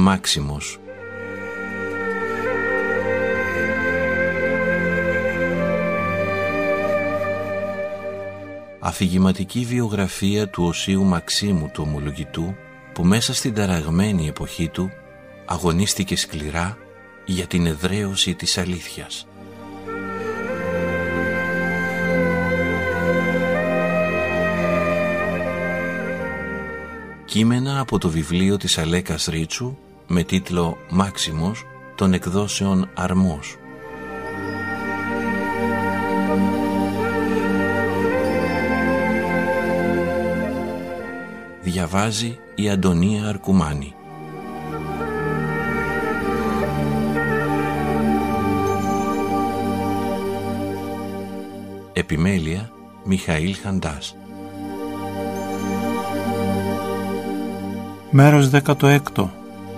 Μάξιμος. Αφηγηματική βιογραφία του Οσίου Μαξίμου του Ομολογητού, που μέσα στην ταραγμένη εποχή του αγωνίστηκε σκληρά για την εδραίωση της αλήθειας. Κείμενα από το βιβλίο της Αλέκας Ρίτσου με τίτλο «Μάξιμος» των εκδόσεων Αρμός. Διαβάζει η Αντωνία Αρκουμάνη. Επιμέλεια Μιχαήλ Χαντάς. Μέρος 16.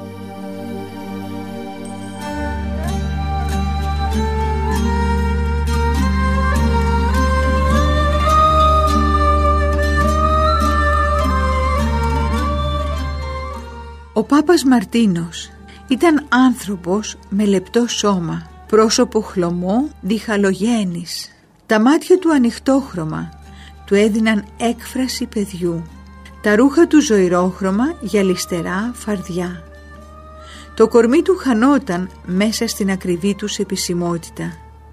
Ο Πάπας Μαρτίνος ήταν άνθρωπος με λεπτό σώμα, πρόσωπο χλωμό, διχαλογένης. Τα μάτια του ανοιχτόχρωμα του έδιναν έκφραση παιδιού. Τα ρούχα του ζωηρόχρωμα γυαλιστερά φαρδιά. Το κορμί του χανόταν μέσα στην ακριβή τους επισημότητα.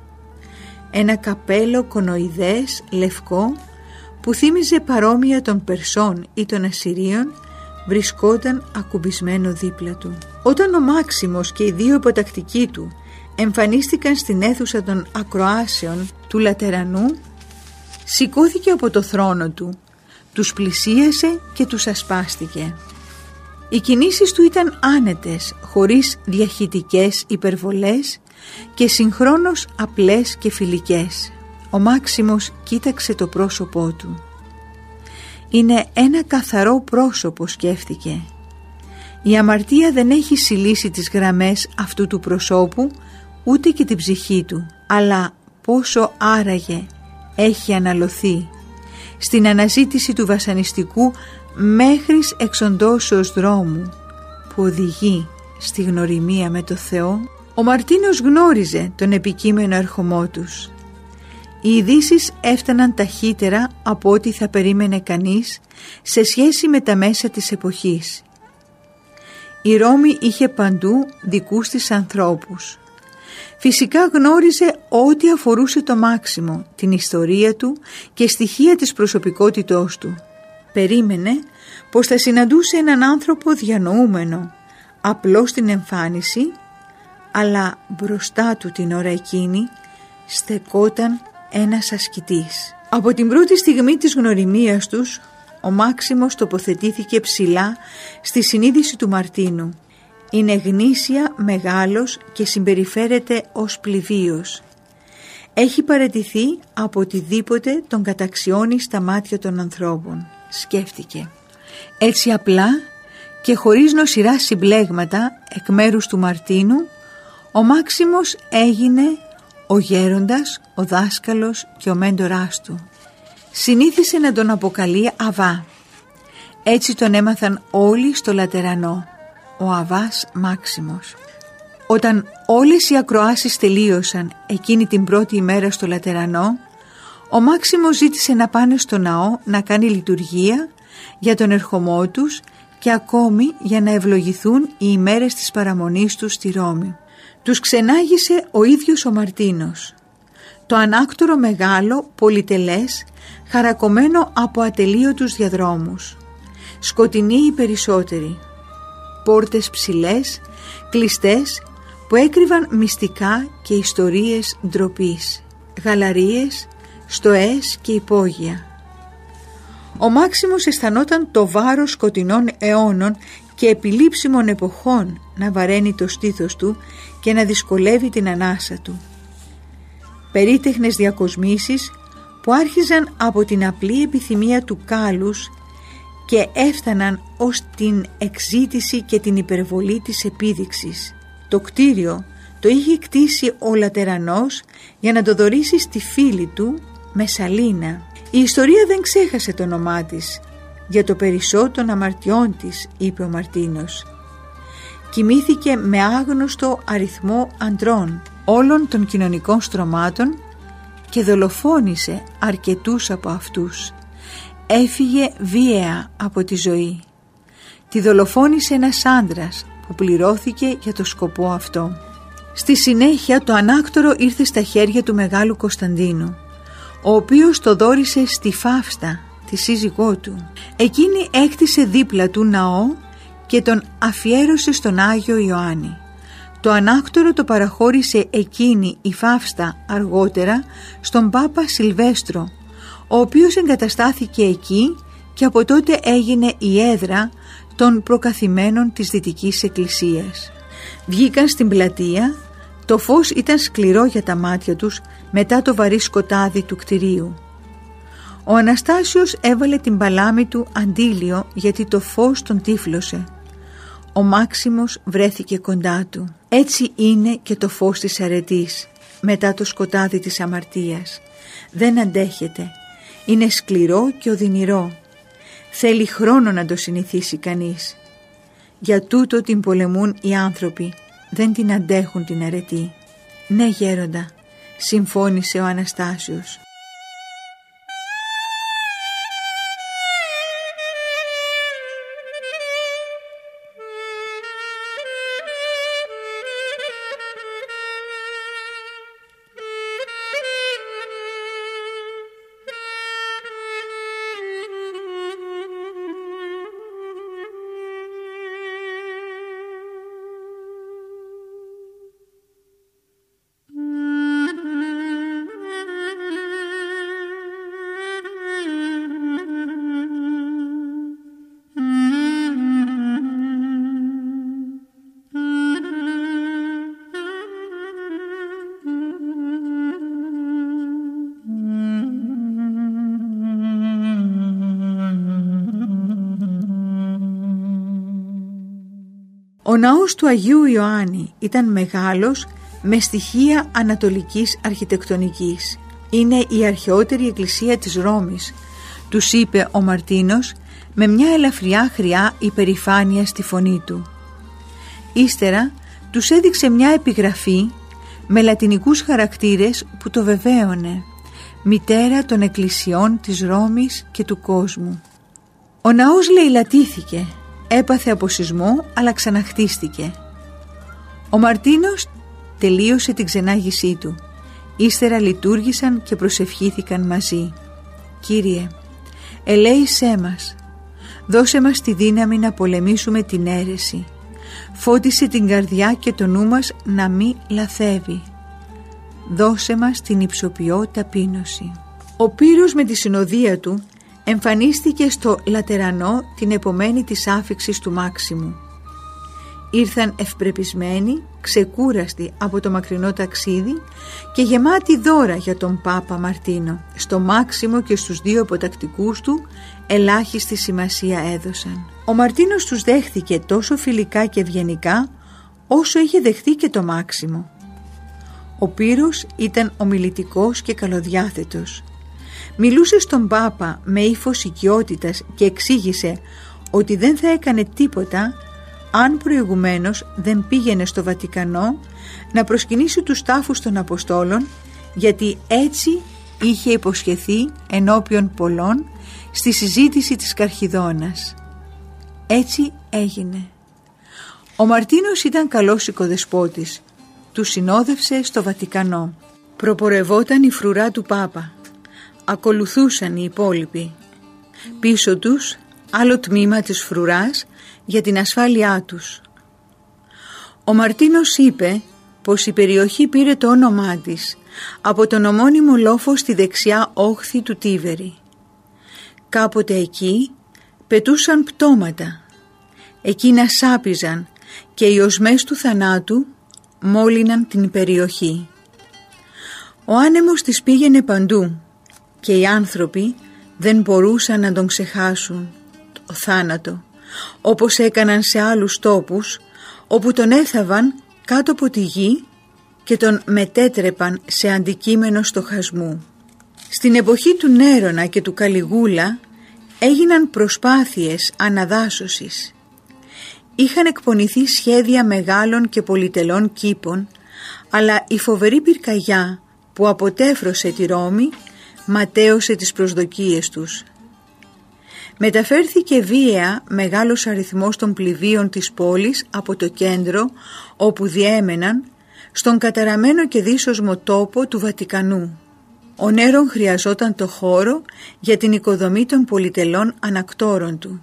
Ένα καπέλο κονοειδές λευκό που θύμιζε παρόμοια των Περσών ή των Ασσυρίων βρισκόταν ακουμπισμένο δίπλα του. Όταν ο Μάξιμος και οι δύο υποτακτικοί του εμφανίστηκαν στην αίθουσα των ακροάσεων του Λατερανού, σηκώθηκε από το θρόνο του, τους πλησίασε και τους ασπάστηκε. Οι κινήσεις του ήταν άνετες, χωρίς διαχυτικές υπερβολές και συγχρόνως απλές και φιλικές. Ο Μάξιμος κοίταξε το πρόσωπό του. «Είναι ένα καθαρό πρόσωπο», σκέφτηκε. «Η αμαρτία δεν έχει συλλήσει τις γραμμές αυτού του προσώπου, ούτε και την ψυχή του, αλλά πόσο άραγε έχει αναλωθεί στην αναζήτηση του βασανιστικού μέχρις εξοντώσεως δρόμου που οδηγεί στη γνωριμία με το Θεό». Ο Μαρτίνος γνώριζε τον επικείμενο ερχομό τους. Οι ειδήσεις έφταναν ταχύτερα από ό,τι θα περίμενε κανείς σε σχέση με τα μέσα της εποχής. Η Ρώμη είχε παντού δικούς της ανθρώπους. Φυσικά γνώριζε ό,τι αφορούσε το Μάξιμο, την ιστορία του και στοιχεία της προσωπικότητός του. Περίμενε πως θα συναντούσε έναν άνθρωπο διανοούμενο, απλό στην εμφάνιση, αλλά μπροστά του την ώρα εκείνη στεκόταν ένας ασκητής. Από την πρώτη στιγμή της γνωριμίας τους, ο Μάξιμος τοποθετήθηκε ψηλά στη συνείδηση του Μαρτίνου. Είναι γνήσια μεγάλος και συμπεριφέρεται ως πληβίος. Έχει παραιτηθεί από οτιδήποτε τον καταξιώνει στα μάτια των ανθρώπων, σκέφτηκε. Έτσι απλά και χωρίς νοσηρά συμπλέγματα εκ μέρους του Μαρτίνου, ο Μάξιμος έγινε ο γέροντας, ο δάσκαλος και ο μέντοράς του. Συνήθισε να τον αποκαλεί Αβά. Έτσι τον έμαθαν όλοι στο Λατερανό, ο Αβάς Μάξιμος. Όταν όλες οι ακροάσεις τελείωσαν εκείνη την πρώτη ημέρα στο Λατερανό, ο Μάξιμος ζήτησε να πάνε στο ναό να κάνει λειτουργία για τον ερχομό τους και ακόμη για να ευλογηθούν οι ημέρες της παραμονής τους στη Ρώμη. Τους ξενάγησε ο ίδιος ο Μαρτίνος. Το ανάκτορο μεγάλο, πολυτελές, χαρακωμένο από ατελείωτους διαδρόμους. Σκοτεινοί οι περισσότεροι. Πόρτες ψηλές, κλειστές, που έκρυβαν μυστικά και ιστορίες ντροπής. Γαλαρίες, στοές και υπόγεια. Ο Μάξιμος αισθανόταν το βάρος σκοτεινών αιώνων και επιλήψιμων εποχών να βαραίνει το στήθος του και να δυσκολεύει την ανάσα του. Περίτεχνες διακοσμήσεις που άρχιζαν από την απλή επιθυμία του κάλους και έφταναν ως την εξζήτηση και την υπερβολή της επίδειξης. Το κτίριο το είχε κτίσει ο Λατερανός για να το δωρήσει στη φίλη του Μεσσαλίνα. Η ιστορία δεν ξέχασε το όνομά της. «Για το περισσό των αμαρτιών της», είπε ο Μαρτίνος. κοιμήθηκε με άγνωστο αριθμό αντρών όλων των κοινωνικών στρωμάτων και δολοφόνησε αρκετούς από αυτούς. Έφυγε βίαια από τη ζωή. Τη δολοφόνησε ένας άντρας που πληρώθηκε για το σκοπό αυτό. Στη συνέχεια το ανάκτορο ήρθε στα χέρια του Μεγάλου Κωνσταντίνου, ο οποίος το δώρισε στη Φαύστα, τη σύζυγό του. Εκείνη έκτισε δίπλα του ναό και τον αφιέρωσε στον Άγιο Ιωάννη. Το ανάκτορο το παραχώρησε εκείνη η Φαύστα αργότερα στον Πάπα Σιλβέστρο, ο οποίος εγκαταστάθηκε εκεί και από τότε έγινε η έδρα των προκαθημένων της Δυτικής Εκκλησίας. Βγήκαν στην πλατεία, το φως ήταν σκληρό για τα μάτια τους μετά το βαρύ σκοτάδι του κτηρίου. Ο Αναστάσιος έβαλε την παλάμη του αντίλιο γιατί το φως τον τύφλωσε. Ο Μάξιμος βρέθηκε κοντά του. Έτσι είναι και το φως της αρετής μετά το σκοτάδι της αμαρτίας. Δεν αντέχεται. Είναι σκληρό και οδυνηρό. Θέλει χρόνο να το συνηθίσει κανείς. Για τούτο την πολεμούν οι άνθρωποι. Δεν την αντέχουν την αρετή. Ναι γέροντα, συμφώνησε ο Αναστάσιος. Ο ναός του Αγίου Ιωάννη ήταν μεγάλος με στοιχεία ανατολικής αρχιτεκτονικής. Είναι η αρχαιότερη εκκλησία της Ρώμης, τους είπε ο Μαρτίνος με μια ελαφριά χρειά υπερηφάνεια στη φωνή του. Ύστερα τους έδειξε μια επιγραφή με λατινικούς χαρακτήρες που το βεβαίωνε, μητέρα των εκκλησιών της Ρώμης και του κόσμου. Ο ναός λαιλατήθηκε. Έπαθε από σεισμό αλλά ξαναχτίστηκε. Ο Μαρτίνος τελείωσε την ξενάγησή του. Ύστερα λειτουργήσαν και προσευχήθηκαν μαζί. Κύριε, ελέησέ μας. Δώσε μας τη δύναμη να πολεμήσουμε την αίρεση. Φώτισε την καρδιά και το νου μας να μην λαθεύει. Δώσε μας την υψοποιώ ταπείνωση. Ο Πύρος με τη συνοδεία του εμφανίστηκε στο Λατερανό την επομένη της άφιξης του Μάξιμου. Ήρθαν ευπρεπισμένοι, ξεκούραστοι από το μακρινό ταξίδι και γεμάτοι δώρα για τον Πάπα Μαρτίνο. Στο Μάξιμο και στους δύο υποτακτικούς του ελάχιστη σημασία έδωσαν. Ο Μαρτίνος τους δέχθηκε τόσο φιλικά και ευγενικά όσο είχε δεχθεί και το Μάξιμο. Ο Πύρος ήταν ομιλητικός και καλοδιάθετος. Μιλούσε στον Πάπα με ύφος οικειότητας και εξήγησε ότι δεν θα έκανε τίποτα αν προηγουμένως δεν πήγαινε στο Βατικανό να προσκυνήσει τους τάφους των Αποστόλων, γιατί έτσι είχε υποσχεθεί ενώπιον πολλών στη συζήτηση της Καρχιδώνας. Έτσι έγινε. Ο Μαρτίνος ήταν καλός οικοδεσπότης. Του συνόδευσε στο Βατικανό. Προπορευόταν η φρουρά του Πάπα. Ακολουθούσαν οι υπόλοιποι. Πίσω τους άλλο τμήμα της φρουράς για την ασφάλειά τους. Ο Μαρτίνος είπε πως η περιοχή πήρε το όνομά της από τον ομώνυμο λόφο στη δεξιά όχθη του Τίβερη. Κάποτε εκεί πετούσαν πτώματα. Εκείνα σάπιζαν και οι οσμές του θανάτου μόλυναν την περιοχή. Ο άνεμος της πήγαινε παντού και οι άνθρωποι δεν μπορούσαν να τον ξεχάσουν, το θάνατο, όπως έκαναν σε άλλους τόπους όπου τον έθαβαν κάτω από τη γη και τον μετέτρεπαν σε αντικείμενο στοχασμού. Στην εποχή του Νέρονα και του Καλιγούλα έγιναν προσπάθειες αναδάσωσης. Είχαν εκπονηθεί σχέδια μεγάλων και πολυτελών κήπων, αλλά η φοβερή πυρκαγιά που αποτέφρωσε τη Ρώμη ματαίωσε τις προσδοκίες τους. Μεταφέρθηκε βία μεγάλος αριθμός των πληβίων της πόλης από το κέντρο όπου διέμεναν στον καταραμένο και δύσοσμο τόπο του Βατικανού. Ο Νέρον χρειαζόταν το χώρο για την οικοδομή των πολυτελών ανακτόρων του.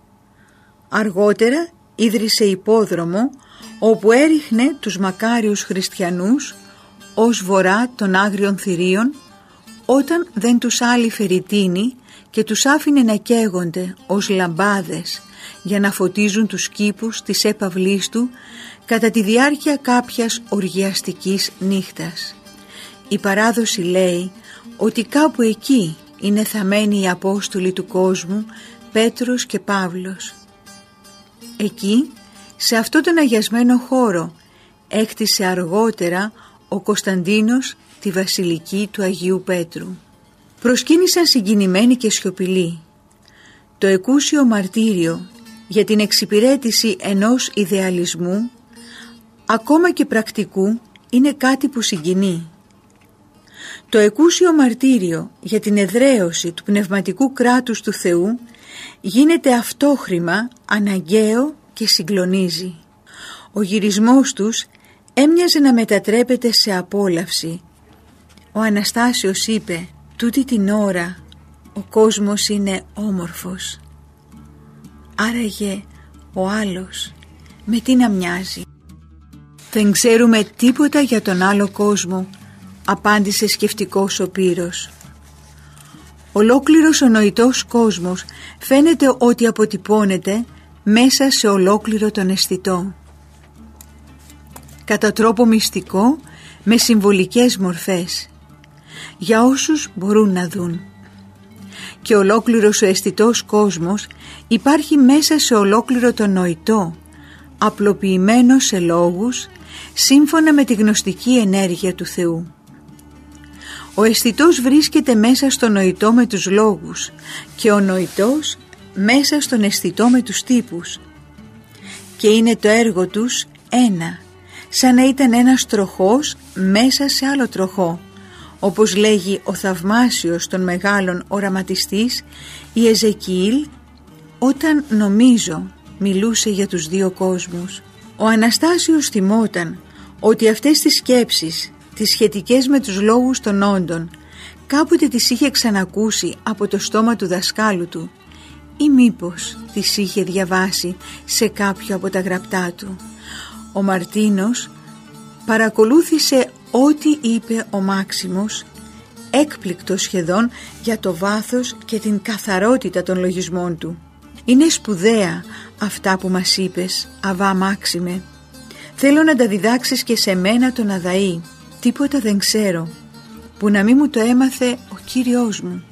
Αργότερα ίδρυσε υπόδρομο όπου έριχνε τους μακάριους χριστιανούς ως βορρά των Άγριων Θηρίων όταν δεν τους άλυφε ρητίνη και τους άφηνε να καίγονται ως λαμπάδες για να φωτίζουν τους κήπους της έπαυλής του κατά τη διάρκεια κάποιας οργιαστικής νύχτας. Η παράδοση λέει ότι κάπου εκεί είναι θαμμένοι οι Απόστολοι του κόσμου Πέτρος και Παύλος. Εκεί, σε αυτό τον αγιασμένο χώρο, έκτισε αργότερα ο Κωνσταντίνος τη βασιλική του Αγίου Πέτρου. Προσκύνησαν συγκινημένοι και σιωπηλοί. Το εκούσιο μαρτύριο για την εξυπηρέτηση ενός ιδεαλισμού, ακόμα και πρακτικού, είναι κάτι που συγκινεί. Το εκούσιο μαρτύριο για την εδραίωση του πνευματικού κράτους του Θεού γίνεται αυτόχρημα αναγκαίο και συγκλονίζει. Ο γυρισμός τους έμοιαζε να μετατρέπεται σε απόλαυση. Ο Αναστάσιος είπε «Τούτη την ώρα ο κόσμος είναι όμορφος. Άραγε ο άλλος με τι να μοιάζει?» «Δεν ξέρουμε τίποτα για τον άλλο κόσμο», απάντησε σκεφτικός ο Πύρος. Ολόκληρος ο νοητός κόσμος φαίνεται ότι αποτυπώνεται μέσα σε ολόκληρο τον αισθητό. Κατά τρόπο μυστικό, με συμβολικές μορφές, για όσους μπορούν να δουν. Και ολόκληρος ο αισθητός κόσμος υπάρχει μέσα σε ολόκληρο το νοητό, απλοποιημένο σε λόγους, σύμφωνα με τη γνωστική ενέργεια του Θεού. Ο αισθητός βρίσκεται μέσα στο νοητό με τους λόγους και ο νοητός μέσα στον αισθητό με τους τύπους. Και είναι το έργο τους ένα, σαν να ήταν ένας τροχός μέσα σε άλλο τροχό, όπως λέγει ο θαυμάσιος των μεγάλων οραματιστής η Εζεκιήλ όταν νομίζω μιλούσε για τους δύο κόσμους. Ο Αναστάσιος θυμόταν ότι αυτές τις σκέψεις, τις σχετικές με τους λόγους των όντων, κάποτε τις είχε ξανακούσει από το στόμα του δασκάλου του ή μήπως τις είχε διαβάσει σε κάποιο από τα γραπτά του. Ο Μαρτίνος παρακολούθησε ό,τι είπε ο Μάξιμος, έκπληκτος σχεδόν για το βάθος και την καθαρότητα των λογισμών του. «Είναι σπουδαία αυτά που μας είπες, Αβά Μάξιμε. Θέλω να τα διδάξεις και σε μένα τον Αδαή. Τίποτα δεν ξέρω, που να μην μου το έμαθε ο Κύριος μου.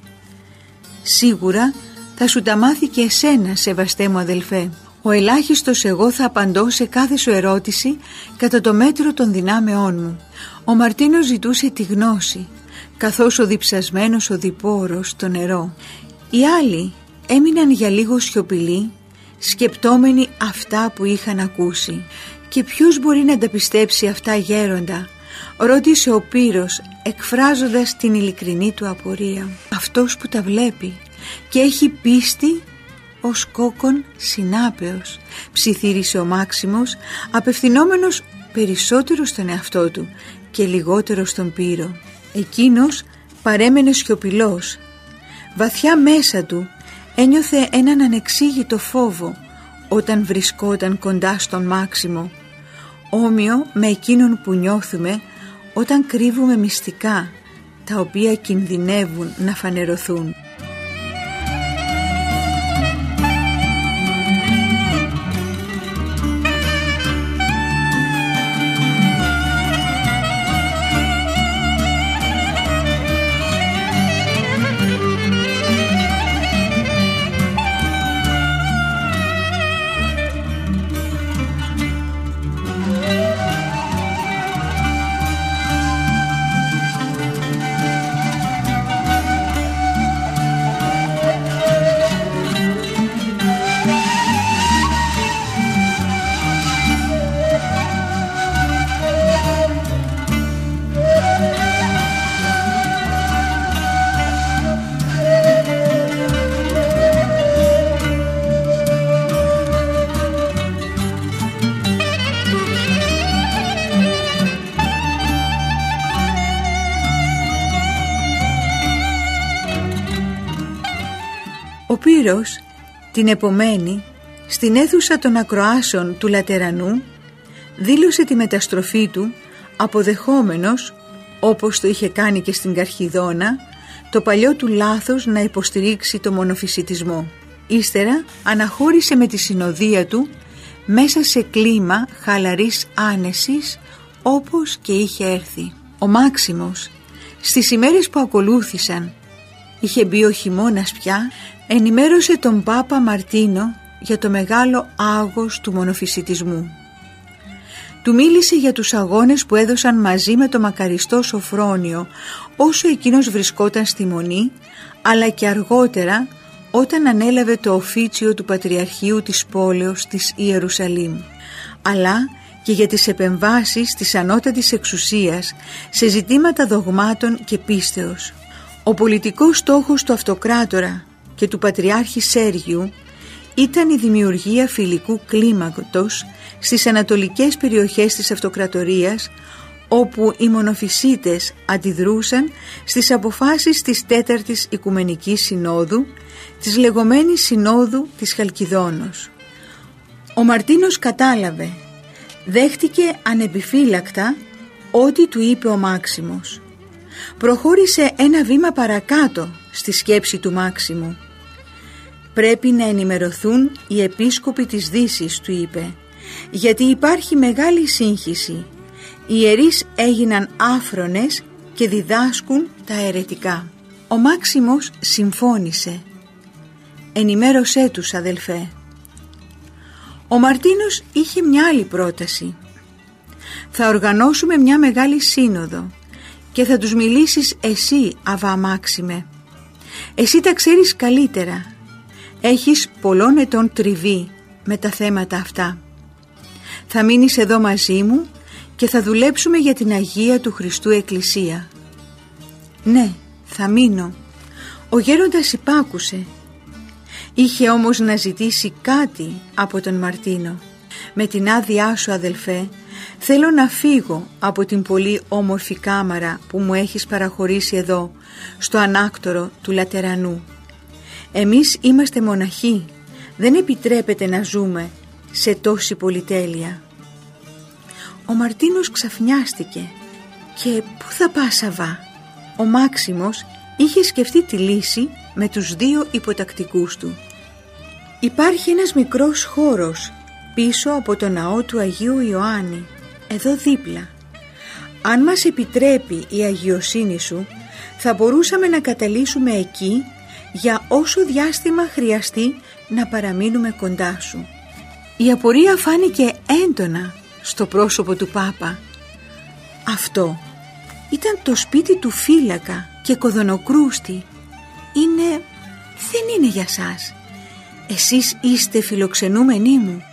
Σίγουρα θα σου τα μάθει και εσένα, σεβαστέ μου αδελφέ. Ο ελάχιστος εγώ θα απαντώ σε κάθε σου ερώτηση κατά το μέτρο των δυνάμεών μου». Ο Μαρτίνος ζητούσε τη γνώση, καθώς ο διψασμένος οδηπόρος στο νερό. Οι άλλοι έμειναν για λίγο σιωπηλοί, σκεπτόμενοι αυτά που είχαν ακούσει. «Και ποιος μπορεί να τα πιστέψει αυτά, γέροντα?» ρώτησε ο Πύρος, εκφράζοντας την ειλικρινή του απορία. «Αυτός που τα βλέπει και έχει πίστη ως κόκκον συνάπεος», ψιθύρισε ο Μάξιμος, απευθυνόμενος περισσότερο στον εαυτό του και λιγότερο στον Πύρο. Εκείνος παρέμενε σιωπηλός. Βαθιά μέσα του ένιωθε έναν ανεξήγητο φόβο όταν βρισκόταν κοντά στον Μάξιμο, όμοιο με εκείνον που νιώθουμε όταν κρύβουμε μυστικά τα οποία κινδυνεύουν να φανερωθούν. Ο Πύρος την επομένη στην αίθουσα των ακροάσεων του Λατερανού δήλωσε τη μεταστροφή του, αποδεχόμενος, όπως το είχε κάνει και στην Καρχιδόνα, το παλιό του λάθος να υποστηρίξει το μονοφυσιτισμό. Ύστερα αναχώρησε με τη συνοδεία του μέσα σε κλίμα χαλαρής άνεσης, όπως και είχε έρθει. Ο Μάξιμος στις ημέρες που ακολούθησαν, είχε μπει ο χειμώνας πια, ενημέρωσε τον Πάπα Μαρτίνο για το μεγάλο άγος του μονοφυσιτισμού. Του μίλησε για τους αγώνες που έδωσαν μαζί με το μακαριστό Σοφρόνιο όσο εκείνος βρισκόταν στη Μονή, αλλά και αργότερα όταν ανέλαβε το οφίτσιο του Πατριαρχείου της πόλεως της Ιερουσαλήμ, αλλά και για τις επεμβάσεις της ανώτατης εξουσίας σε ζητήματα δογμάτων και πίστεως. Ο πολιτικός στόχος του αυτοκράτορα και του Πατριάρχη Σέργιου ήταν η δημιουργία φιλικού κλίματος στις ανατολικές περιοχές της αυτοκρατορίας, όπου οι μονοφυσίτες αντιδρούσαν στις αποφάσεις της Τέταρτης Οικουμενικής Συνόδου, της λεγόμενης Συνόδου της Χαλκιδόνος. Ο Μαρτίνος κατάλαβε, δέχτηκε ανεπιφύλακτα ό,τι του είπε ο Μάξιμος. Προχώρησε ένα βήμα παρακάτω στη σκέψη του Μάξιμου. «Πρέπει να ενημερωθούν οι επίσκοποι της Δύσης», του είπε, «γιατί υπάρχει μεγάλη σύγχυση. Οι ιερείς έγιναν άφρονες και διδάσκουν τα αιρετικά». Ο Μάξιμος συμφώνησε. «Ενημέρωσέ τους, αδελφέ». Ο Μαρτίνος είχε μια άλλη πρόταση. «Θα οργανώσουμε μια μεγάλη σύνοδο και θα τους μιλήσεις εσύ, Αβά Μάξιμε. Εσύ τα ξέρεις καλύτερα. Έχεις πολλών ετών τριβή με τα θέματα αυτά. Θα μείνεις εδώ μαζί μου και θα δουλέψουμε για την Αγία του Χριστού Εκκλησία». «Ναι, θα μείνω». Ο γέροντας υπάκουσε. Είχε όμως να ζητήσει κάτι από τον Μαρτίνο. «Με την άδειά σου, αδελφέ, θέλω να φύγω από την πολύ όμορφη κάμαρα που μου έχεις παραχωρήσει εδώ, στο ανάκτορο του Λατερανού. Εμείς είμαστε μοναχοί, δεν επιτρέπεται να ζούμε σε τόση πολυτέλεια». Ο Μαρτίνος ξαφνιάστηκε. «Και πού θα πας, Αβά?» Ο Μάξιμος είχε σκεφτεί τη λύση με τους δύο υποτακτικούς του. «Υπάρχει ένας μικρός χώρος πίσω από το ναό του Αγίου Ιωάννη, εδώ δίπλα. Αν μας επιτρέπει η αγιοσύνη σου, θα μπορούσαμε να καταλύσουμε εκεί για όσο διάστημα χρειαστεί να παραμείνουμε κοντά σου». Η απορία φάνηκε έντονα στο πρόσωπο του Πάπα. Αυτό ήταν το σπίτι του φύλακα και κοδωνοκρούστη. Δεν είναι για σας. Εσείς είστε φιλοξενούμενοι μου».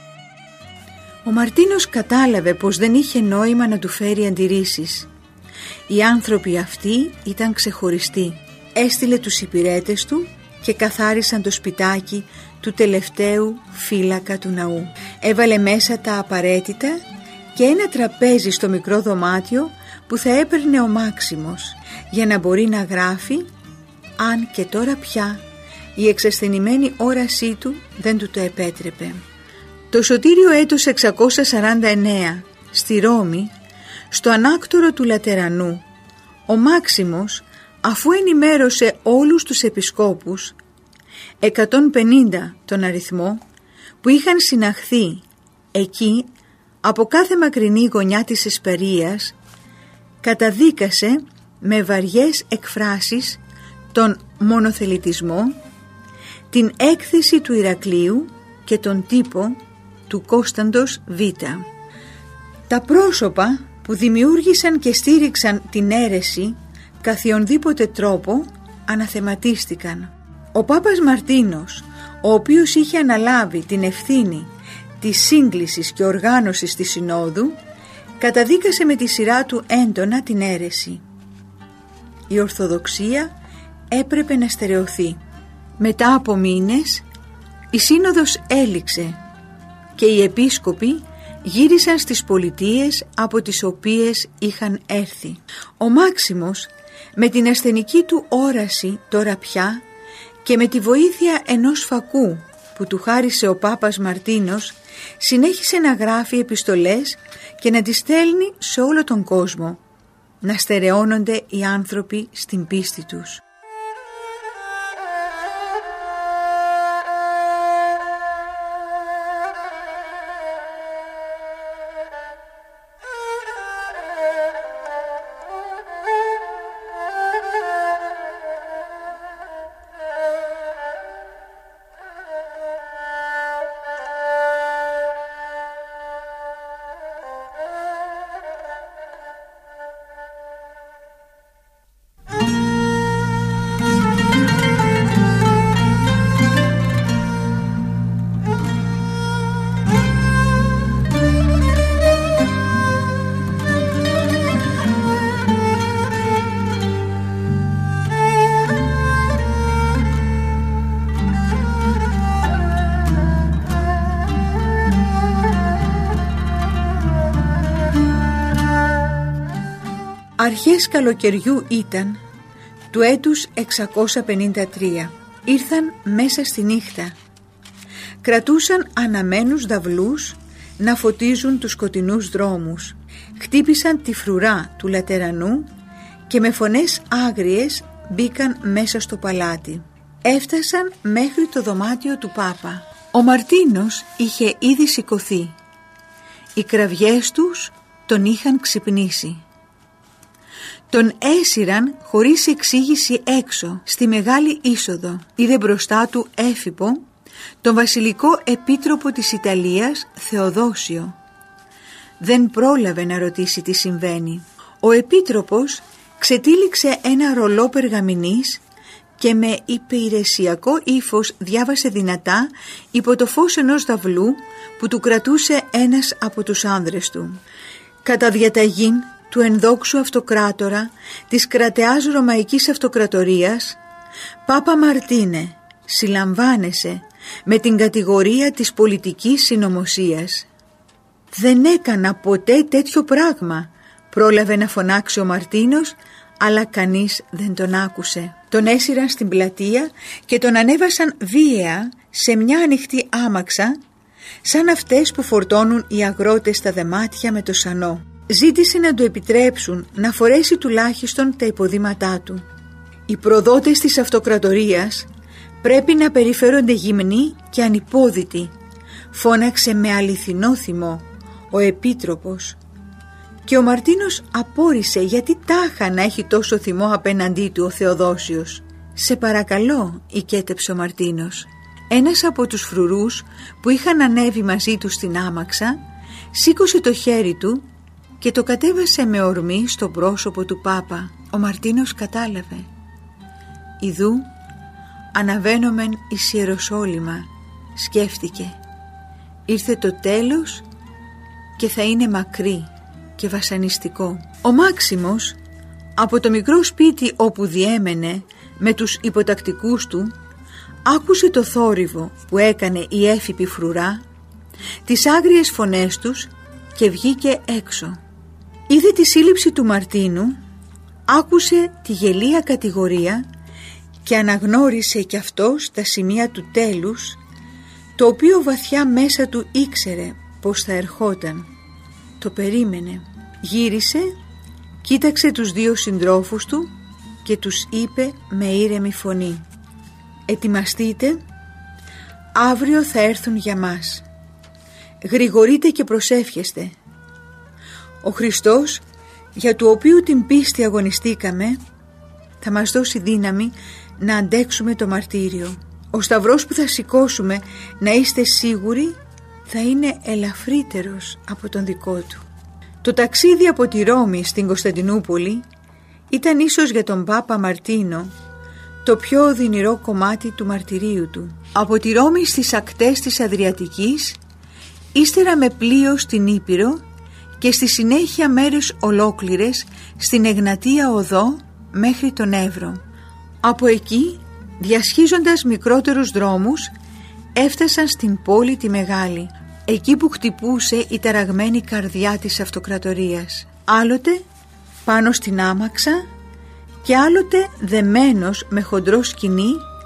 Ο Μαρτίνος κατάλαβε πως δεν είχε νόημα να του φέρει αντιρρήσεις. Οι άνθρωποι αυτοί ήταν ξεχωριστοί. Έστειλε τους υπηρέτες του και καθάρισαν το σπιτάκι του τελευταίου φύλακα του ναού. Έβαλε μέσα τα απαραίτητα και ένα τραπέζι στο μικρό δωμάτιο που θα έπαιρνε ο Μάξιμος για να μπορεί να γράφει, αν και τώρα πια η εξασθενημένη όρασή του δεν του το επέτρεπε. Το σωτήριο έτος 649 στη Ρώμη, στο ανάκτορο του Λατερανού, ο Μάξιμος, αφού ενημέρωσε όλους τους επισκόπους, 150 τον αριθμό, που είχαν συναχθεί εκεί από κάθε μακρινή γωνιά της Εσπερίας, καταδίκασε με βαριές εκφράσεις τον μονοθελητισμό, την έκθεση του Ηρακλείου και τον τύπο του Κώσταντος Β. Τα πρόσωπα που δημιούργησαν και στήριξαν την αίρεση καθιονδήποτε τρόπο αναθεματίστηκαν. Ο Πάπας Μαρτίνος, ο οποίος είχε αναλάβει την ευθύνη της σύγκλησης και οργάνωσης της Συνόδου, καταδίκασε με τη σειρά του έντονα την αίρεση. Η Ορθοδοξία έπρεπε να στερεωθεί. Μετά από μήνες η Σύνοδος έληξε και οι επίσκοποι γύρισαν στις πολιτείες από τις οποίες είχαν έρθει. Ο Μάξιμος, με την ασθενική του όραση τώρα πια και με τη βοήθεια ενός φακού που του χάρισε ο Πάπας Μαρτίνος συνέχισε να γράφει επιστολές και να τις στέλνει σε όλο τον κόσμο, να στερεώνονται οι άνθρωποι στην πίστη τους. Αρχές καλοκαιριού ήταν του έτους 653. Ήρθαν μέσα στη νύχτα. Κρατούσαν αναμένους δαυλούς να φωτίζουν τους σκοτεινούς δρόμους. Χτύπησαν τη φρουρά του Λατερανού και με φωνές άγριες μπήκαν μέσα στο παλάτι. Έφτασαν μέχρι το δωμάτιο του Πάπα. Ο Μαρτίνος είχε ήδη σηκωθεί. Οι κραυγές τους τον είχαν ξυπνήσει. Τον έσυραν χωρίς εξήγηση έξω στη μεγάλη είσοδο. Είδε μπροστά του Έφυπο, τον βασιλικό επίτροπο της Ιταλίας Θεοδόσιο. Δεν πρόλαβε να ρωτήσει τι συμβαίνει. Ο επίτροπος ξετύλιξε ένα ρολό περγαμηνής και με υπηρεσιακό ύφος διάβασε δυνατά υπό το φως ενός δαυλού που του κρατούσε ένας από τους άνδρες του. Κατά διαταγήν του ενδόξου αυτοκράτορα της κρατεάς Ρωμαϊκής Αυτοκρατορίας, Πάπα Μαρτίνε, συλλαμβάνεσαι με την κατηγορία της πολιτικής συνωμοσίας. «Δεν έκανα ποτέ τέτοιο πράγμα», πρόλαβε να φωνάξει ο Μαρτίνος, αλλά κανείς δεν τον άκουσε. Τον έσυραν στην πλατεία και τον ανέβασαν βίαια σε μια ανοιχτή άμαξα, σαν αυτές που φορτώνουν οι αγρότες στα δεμάτια με το σανό. Ζήτησε να του επιτρέψουν να φορέσει τουλάχιστον τα υποδήματά του. Οι προδότες της αυτοκρατορίας πρέπει να περιφέρονται γυμνοί και ανυπόδητοι, φώναξε με αληθινό θυμό ο επίτροπος. Και ο Μαρτίνος απόρρισε γιατί τάχα να έχει τόσο θυμό απέναντί του ο Θεοδόσιος. «Σε παρακαλώ», οικέτεψε ο Μαρτίνος. Ένας από τους φρουρούς που είχαν ανέβει μαζί του στην άμαξα σήκωσε το χέρι του και το κατέβασε με ορμή στο πρόσωπο του Πάπα. Ο Μαρτίνος κατάλαβε. «Ιδού αναβαίνομεν εις Ιεροσόλυμα», σκέφτηκε. «Ήρθε το τέλος και θα είναι μακρύ και βασανιστικό». Ο Μάξιμος από το μικρό σπίτι όπου διέμενε με τους υποτακτικούς του άκουσε το θόρυβο που έκανε η έφυπη φρουρά, τις άγριες φωνές τους και βγήκε έξω. Είδε τη σύλληψη του Μαρτίνου, άκουσε τη γελία κατηγορία και αναγνώρισε κι αυτός τα σημεία του τέλους, το οποίο βαθιά μέσα του ήξερε πως θα ερχόταν. Το περίμενε. Γύρισε, κοίταξε τους δύο συντρόφους του και τους είπε με ήρεμη φωνή: «Ετοιμαστείτε, αύριο θα έρθουν για μας. Γρηγορείτε και προσεύχεστε. Ο Χριστός, για του οποίου την πίστη αγωνιστήκαμε, θα μας δώσει δύναμη να αντέξουμε το μαρτύριο. Ο σταυρός που θα σηκώσουμε, να είστε σίγουροι, θα είναι ελαφρύτερος από τον δικό του». Το ταξίδι από τη Ρώμη στην Κωνσταντινούπολη ήταν ίσως για τον Πάπα Μαρτίνο το πιο οδυνηρό κομμάτι του μαρτυρίου του. Από τη Ρώμη στις ακτές της Αδριατικής, ύστερα με πλοίο στην Ήπειρο και στη συνέχεια μέρες ολόκληρες στην Εγνατία Οδό μέχρι τον Εύρο. Από εκεί, διασχίζοντας μικρότερους δρόμους, έφτασαν στην πόλη τη Μεγάλη, εκεί που χτυπούσε η ταραγμένη καρδιά της αυτοκρατορίας. Άλλοτε πάνω στην άμαξα και άλλοτε δεμένος με χοντρό σκοινί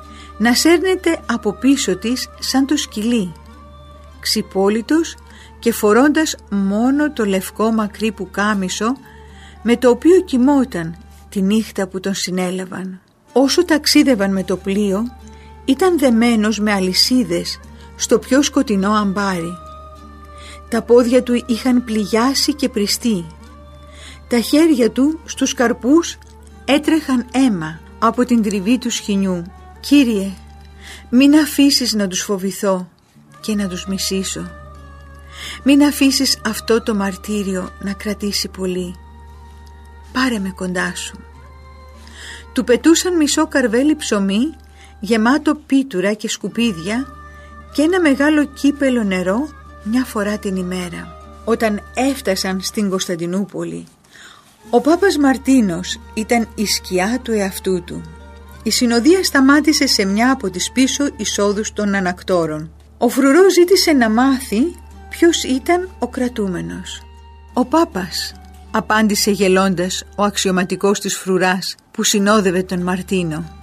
να σέρνεται από πίσω της σαν το σκυλί, ξυπόλυτος και φορώντας μόνο το λευκό μακρύ πουκάμισο με το οποίο κοιμόταν τη νύχτα που τον συνέλαβαν. Όσο ταξίδευαν με το πλοίο, ήταν δεμένος με αλυσίδες στο πιο σκοτεινό αμπάρι. Τα πόδια του είχαν πληγιάσει και πριστεί. Τα χέρια του στους καρπούς έτρεχαν αίμα από την τριβή του σχοινιού. «Κύριε, μην αφήσεις να τους φοβηθώ και να τους μισήσω. Μην αφήσεις αυτό το μαρτύριο να κρατήσει πολύ. Πάρε με κοντά σου». Του πετούσαν μισό καρβέλι ψωμί γεμάτο πίτουρα και σκουπίδια και ένα μεγάλο κύπελο νερό μια φορά την ημέρα. Όταν έφτασαν στην Κωνσταντινούπολη, ο Πάπας Μαρτίνος ήταν η σκιά του εαυτού του. Η συνοδεία σταμάτησε σε μια από τις πίσω εισόδους των ανακτόρων. Ο φρουρός ζήτησε να μάθει ποιος ήταν ο κρατούμενος. «Ο Πάπας», απάντησε γελώντας ο αξιωματικός της φρουράς που συνόδευε τον Μαρτίνο.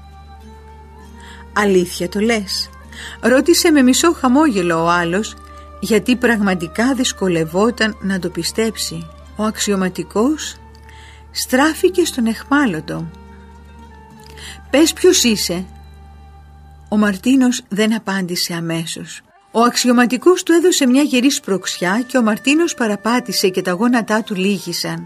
«Αλήθεια το λες?» ρώτησε με μισό χαμόγελο ο άλλος, γιατί πραγματικά δυσκολευόταν να το πιστέψει. Ο αξιωματικός στράφηκε στον αιχμάλωτο. «Πες ποιος είσαι?» Ο Μαρτίνος δεν απάντησε αμέσως. Ο αξιωματικός του έδωσε μια γερή σπρωξιά και ο Μαρτίνος παραπάτησε και τα γόνατά του λύγησαν.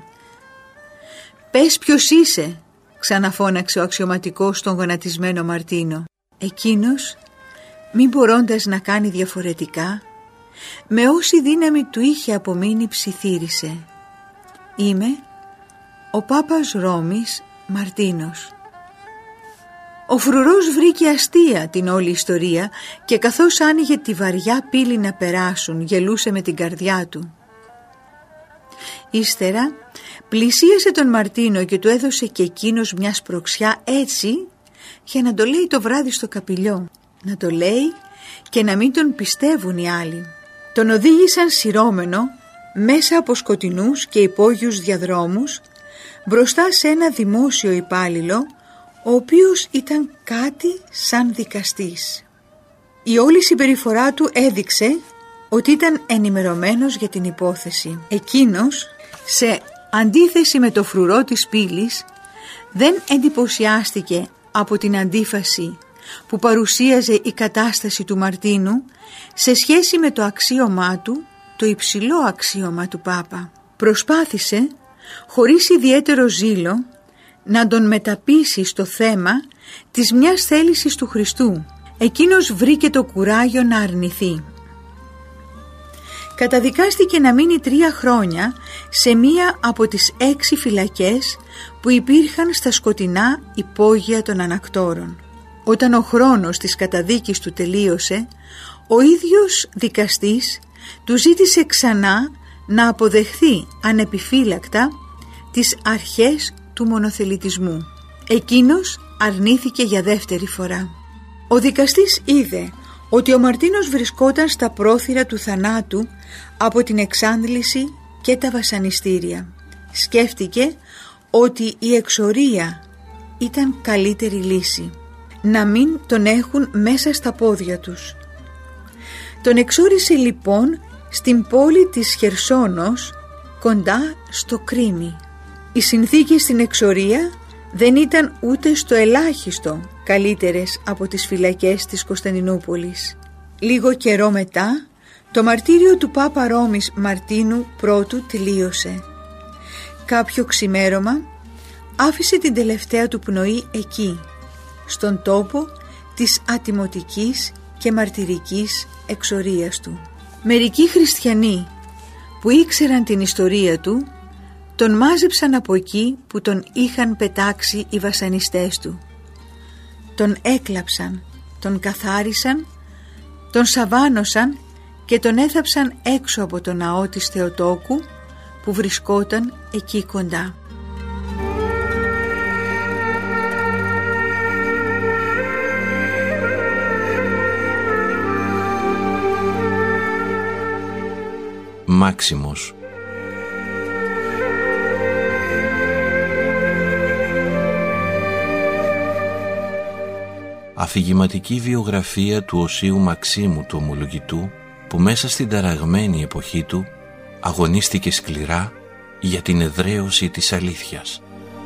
«Πες ποιος είσαι?» ξαναφώναξε ο αξιωματικός στον γονατισμένο Μαρτίνο. Εκείνος, μη μπορώντας να κάνει διαφορετικά, με όση δύναμη του είχε απομείνει ψιθύρισε. «Είμαι ο Πάπας Ρώμης Μαρτίνος». Ο φρουρός βρήκε αστεία την όλη ιστορία και καθώς άνοιγε τη βαριά πύλη να περάσουν, γελούσε με την καρδιά του. Ύστερα πλησίασε τον Μαρτίνο και του έδωσε και εκείνος μια σπρωξιά έτσι για να το λέει το βράδυ στο καπηλιό, να το λέει και να μην τον πιστεύουν οι άλλοι. Τον οδήγησαν σειρώμενο μέσα από σκοτεινούς και υπόγειους διαδρόμους μπροστά σε ένα δημόσιο υπάλληλο, ο οποίος ήταν κάτι σαν δικαστής. Η όλη συμπεριφορά του έδειξε ότι ήταν ενημερωμένος για την υπόθεση. Εκείνος, σε αντίθεση με το φρουρό της πύλης, δεν εντυπωσιάστηκε από την αντίφαση που παρουσίαζε η κατάσταση του Μαρτίνου σε σχέση με το αξίωμά του, το υψηλό αξίωμα του Πάπα. Προσπάθησε, χωρίς ιδιαίτερο ζήλο, να τον μεταπείσει στο θέμα της μιας θέλησης του Χριστού. Εκείνος βρήκε το κουράγιο να αρνηθεί. Καταδικάστηκε να μείνει 3 χρόνια σε μία από τις 6 φυλακές που υπήρχαν στα σκοτεινά υπόγεια των ανακτόρων. Όταν ο χρόνος της καταδίκης του τελείωσε, ο ίδιος δικαστής του ζήτησε ξανά να αποδεχθεί ανεπιφύλακτα τις αρχές του μονοθελητισμού. Εκείνος αρνήθηκε για δεύτερη φορά. Ο δικαστής είδε ότι ο Μαρτίνος βρισκόταν στα πρόθυρα του θανάτου από την εξάντληση και τα βασανιστήρια. Σκέφτηκε ότι η εξορία ήταν καλύτερη λύση, να μην τον έχουν μέσα στα πόδια τους. Τον εξόρισε λοιπόν στην πόλη της Χερσόνος, κοντά στο Κρίμι. Οι συνθήκες στην εξορία δεν ήταν ούτε στο ελάχιστο καλύτερες από τις φυλακές της Κωνσταντινούπολης. Λίγο καιρό μετά, το μαρτύριο του Πάπα Ρώμης Μαρτίνου πρώτου τελείωσε. Κάποιο ξημέρωμα άφησε την τελευταία του πνοή εκεί, στον τόπο της ατιμωτικής και μαρτυρικής εξορίας του. Μερικοί χριστιανοί που ήξεραν την ιστορία του τον μάζεψαν από εκεί που τον είχαν πετάξει οι βασανιστές του. Τον έκλαψαν, τον καθάρισαν, τον σαβάνωσαν και τον έθαψαν έξω από το ναό της Θεοτόκου που βρισκόταν εκεί κοντά. Μάξιμος. αφηγηματική βιογραφία του Οσίου Μαξίμου του Ομολογητού, που μέσα στην ταραγμένη εποχή του αγωνίστηκε σκληρά για την εδραίωση της αλήθειας.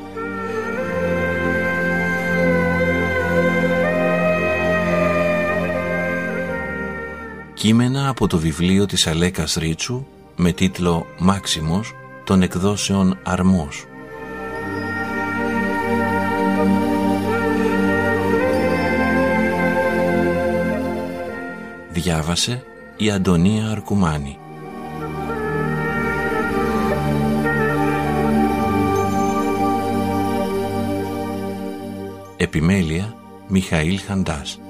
Κείμενα από το βιβλίο της Αλέκας Ρίτσου με τίτλο «Μάξιμος» των εκδόσεων Αρμός. Διάβασε η Αντωνία Αρκουμάνη. Επιμέλεια Μιχαήλ Χαντάς.